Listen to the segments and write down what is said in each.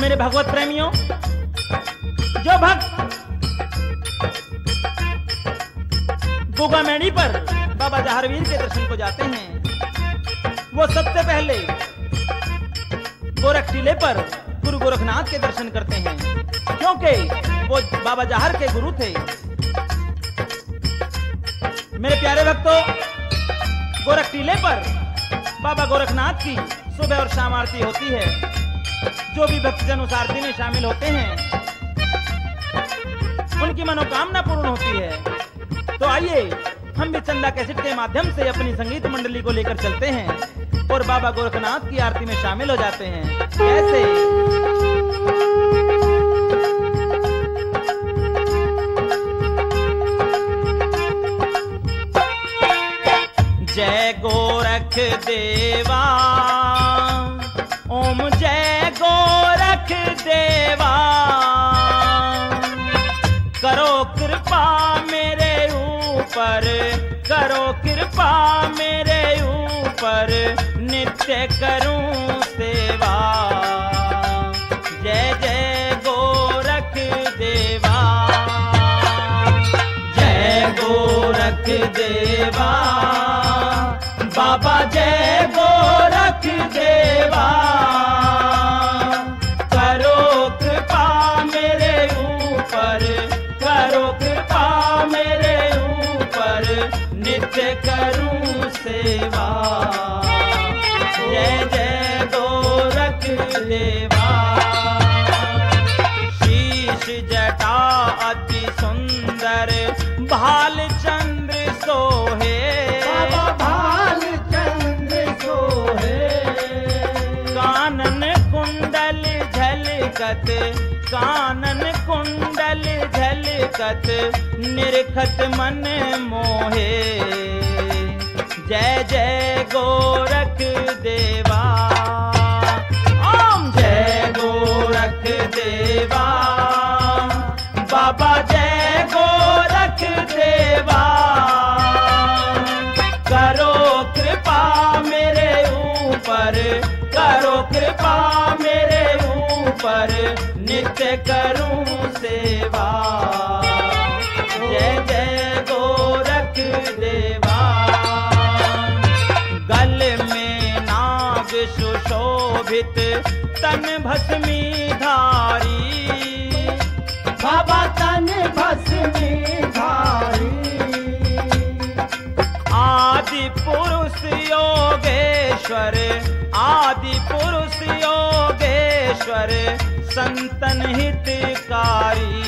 मेरे भगवत प्रेमियों, जो भक्त गोगामेड़ी पर बाबा जहारवीर के दर्शन को जाते हैं, वो सबसे पहले गोरख टीले पर गुरु गोरखनाथ के दर्शन करते हैं, क्योंकि वो बाबा जहार के गुरु थे। मेरे प्यारे भक्तों, गोरख टीले पर बाबा गोरखनाथ की सुबह और शाम आरती होती है। जो भी भक्तजन उस आरती में शामिल होते हैं, उनकी मनोकामना पूर्ण होती है। तो आइए हम भी चंदा कैसेट के माध्यम से अपनी संगीत मंडली को लेकर चलते हैं और बाबा गोरखनाथ की आरती में शामिल हो जाते हैं। कैसे? जय गोरख देवा, ओम जय गोरख देवा, करो कृपा मेरे ऊपर, करो कृपा मेरे ऊपर, नित्य करूं सेवा। जय जय गोरख देवा, जय गोरख देवा, बाबा जय गोरख देवा, करो कृपा मेरे ऊपर, करो कृपा मेरे ऊपर, नित्य करूं सेवा। जय जय गोरख देवा। शीश जटा अति सुंदर, भाल चंद्र सोहे, बाबा भाल चंद्र सोहे, कानन कुंडल झलकत, कानन कुंडल झलकत, निरखत मन मोहे। जय जय गोरख देवा, ओम जय गोरख देवा, बाबा जय गोरख देवा, करो कृपा मेरे ऊपर, करो कृपा मेरे ऊपर, नित्य करूं सेवा। जय जय गोरख देवा। गल में नाग सुशोभित, तन भस्मी धारी, बाबा तन भस्मी धारी, आदि पुरुष योगेश्वर, आदि पुरुष योगेश्वर, संतन हितकारी।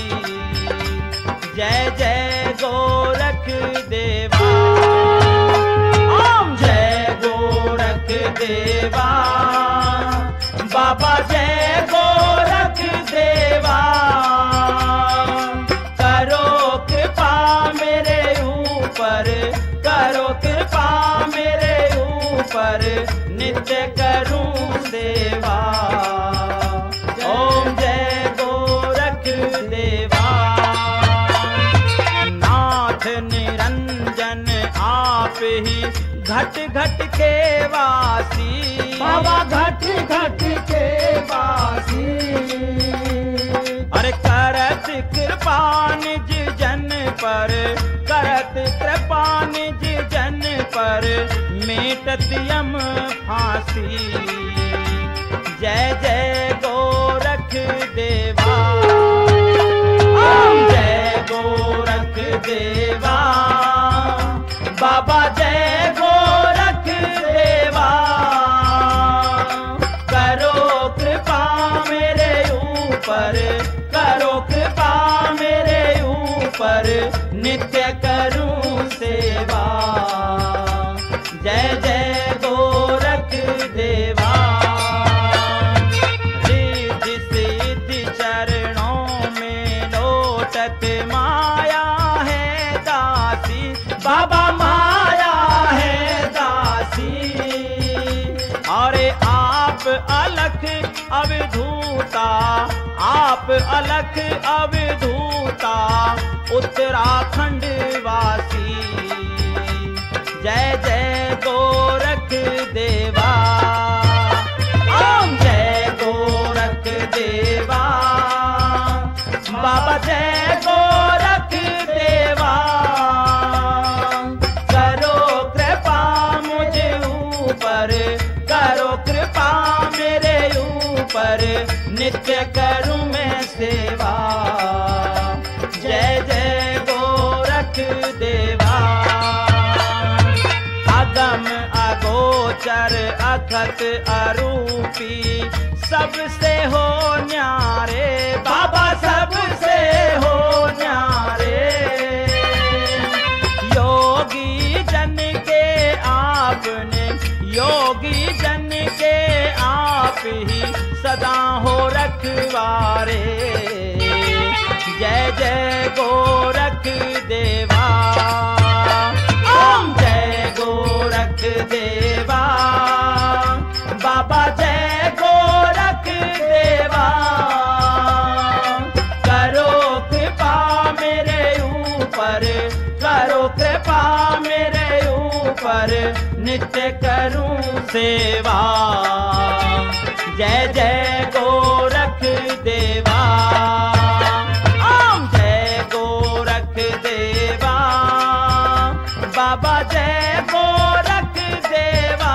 जय जय गोरख देवा, ओम जय गोरख देवा, बाबा जय गोरख देवा, करो कृपा मेरे ऊपर, करो कृपा मेरे ऊपर, नित्य करूं सेवा। ओम जय गोरख देवा। नाथ निरंजन आप ही घट घट के वासी, बाबा घट घट के वासी, अरे करत कृपा निज जन पर, करत कृपा निज जन पर, मेटत यम फांसी। जय जय गोरख देवा, ओम जय गोरख देवा, बाबा जय गोरख देवा, करो कृपा मेरे ऊपर, करो कृपा मेरे ऊपर, नित्य करूं सेवा। जय जय गोरख देवा। रिद्धि सिद्धि चरणों में लोटत माया है दासी, बाबा माया है दासी। अरे आप अलख अवधूता, आप अलख अवधूता, उत्तराखंड वासी। जय जय गोरख देवा, ओम जय गोरख देवा। ऊपर, करो कृपा मेरे ऊपर, नित्य करूं मैं सेवा। जय जय गोरख देवा। अगम अगोचर अखत अरूपी, सबसे हो न्यारे बाबा, सबसे हो न्यारे। योगी जन के आपने, योगी जन के आप ही सदा हो रखवारे। जय जय गोरख देवा। ओम जय गोरख देवा। बाबा जय गोरख देवा। करो कृपा मेरे ऊपर, करो कृपा मेरे ऊपर, नित्य करूं सेवा। जय जय गोरख देवा। ओम जय गोरख देवा। बाबा जय गोरख देवा।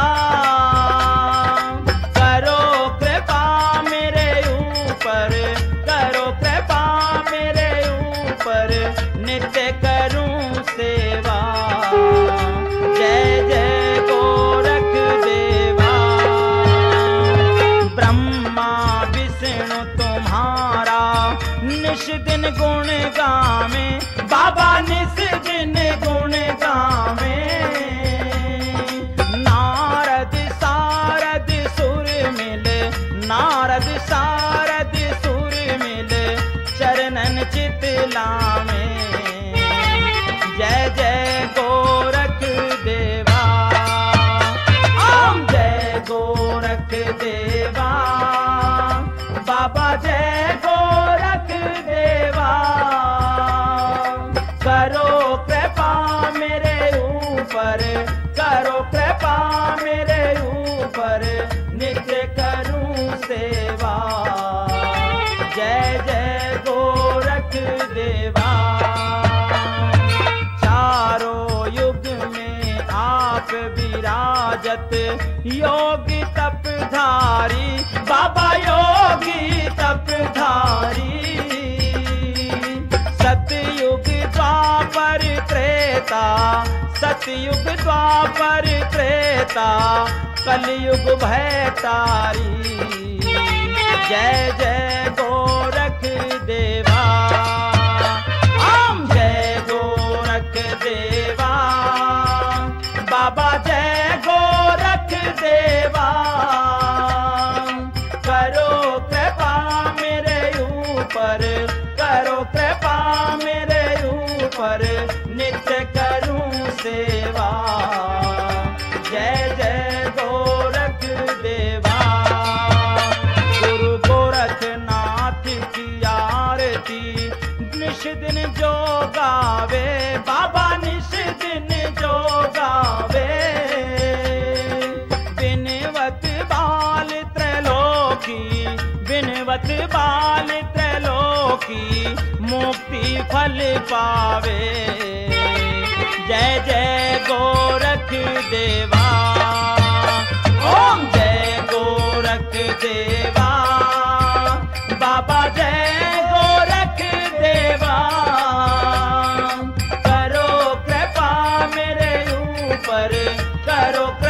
करो कृपा मेरे ऊपर, करो कृपा मेरे ऊपर, नित्य करूं सेवा। जय जय गोरख देवा। ब्रह्मा विष्णु तुम्हारा निश दिन गुण गावे, बाबा निश दिन गुण गावे। नारद सारद सुर मिल, नारद सारद सुर मिल, चरणन चित लावे। जय जय गोरख देवा। ओम जय गोरख देवा। बाबा जय गोरख देवा। करो कृपा मेरे ऊपर, करो कृपा मेरे ऊपर, नित्य करूं सेवा। जय जय गोरख देवा। चारों युग में आप विराजत, योगी तपधारी बाबा, योगी तपधारी। सतयुग द्वापर त्रेता, सतयुग द्वापर त्रेता, कलयुग भयतारी। जय जय गोरख देवा। ओम जय गोरख देवा। बाबा जय गोरख देवा। करो कृपा मेरे ऊपर, करो कृपा मेरे ऊपर, नित्य करूं सेवा। जय जय गोरख देवा। गुरु गोरखनाथ की आरती निश दिन जो गावे, बाबा निश दिन जो गावे। बिनवत बाल त्रैलोकी, बिनवत बाल त्रैलोकी, मुक्ति फल पावे। जय जय गोरख देवा। ओम जय गोरख देवा। बाबा जय गोरख देवा। करो कृपा मेरे ऊपर, करो